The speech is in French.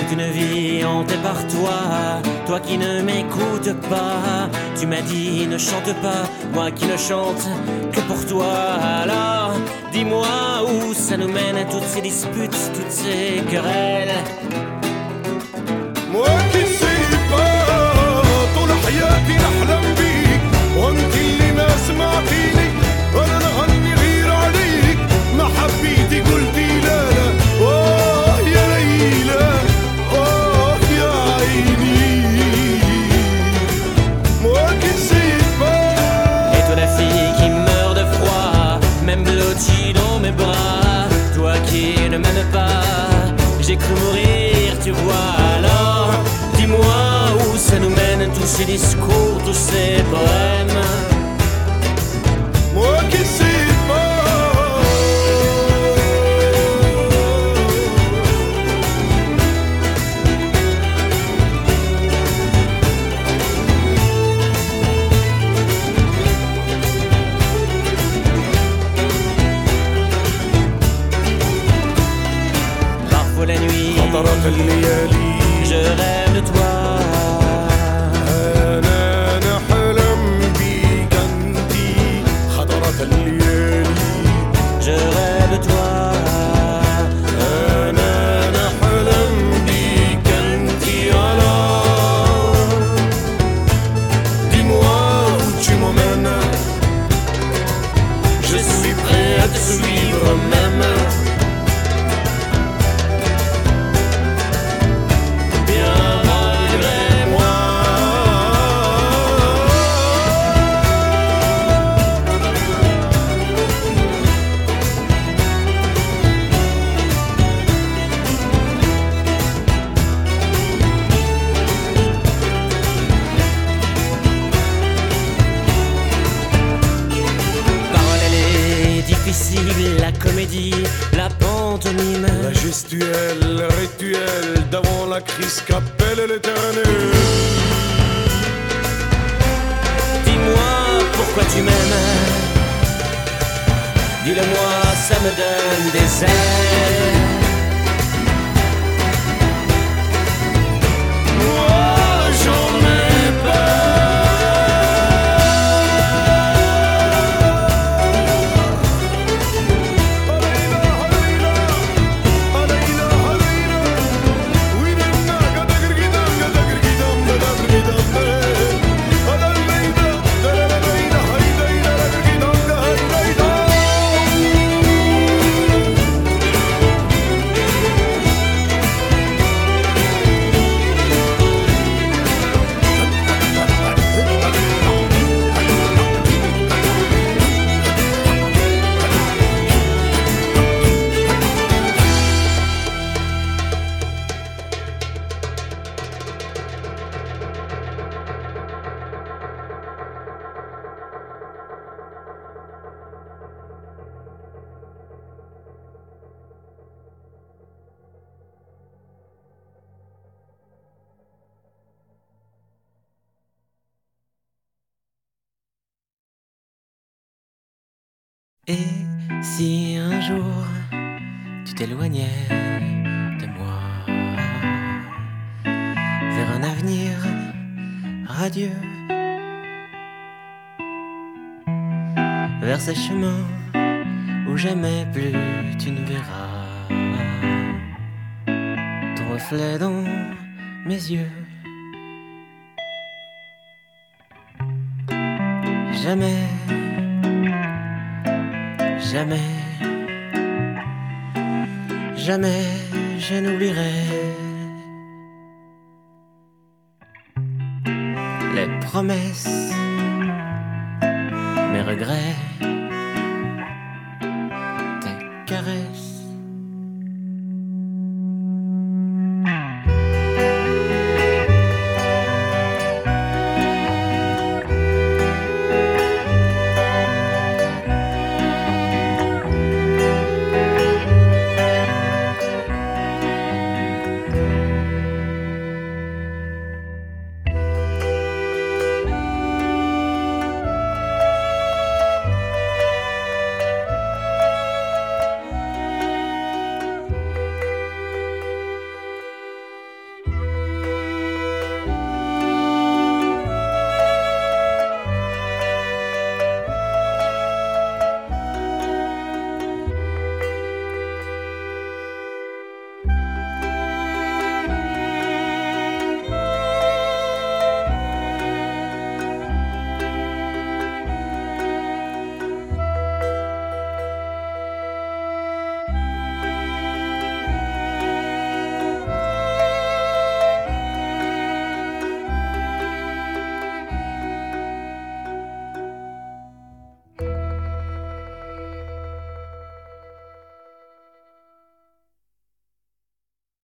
Toute une vie hantée par toi, toi qui ne m'écoutes pas. Tu m'as dit ne chante pas, moi qui ne chante que pour toi. Alors dis-moi où ça nous mène, toutes ces disputes, toutes ces querelles. Moi qui sais pas, طول حياتي نحلم بيك وانت اللي ما سمعتيني وانا نغني غير عليك. ما حبيتي قلتي لا لا، اوه يا ليلى اوه يا عيني. Moi qui sais pas. Et toi la fille qui meurt de froid, même blottie dans mes bras. Toi qui ne m'aimes pas, j'ai cru mourir, tu vois. Alors dis-moi où ça nous mène, tous ces discours, tous ces poèmes. Moi qui sais pas. Parfois la nuit, خطرت الليالي je rêve de toi. أنا نحلم بيك أنتي. خطرت الليالي Je rêve de toi. أنا نحلم بيك أنتي. Alors dis-moi où tu m'emmènes. Je suis prêt à te suivre même. Bien malgré moi. Parole elle est difficile, la comédie, la pantomime. La gestuelle, le rituel d'avant la crise qu'appelle l'éternel. Dis-moi pourquoi tu m'aimes. Dis-le-moi, ça me donne des ailes. Moi j'en ai Et si un jour tu t'éloignais de moi vers un avenir radieux, vers ces chemins où jamais plus tu ne verras ton reflet dans mes yeux. Jamais, jamais, jamais je n'oublierai les promesses, mes regrets.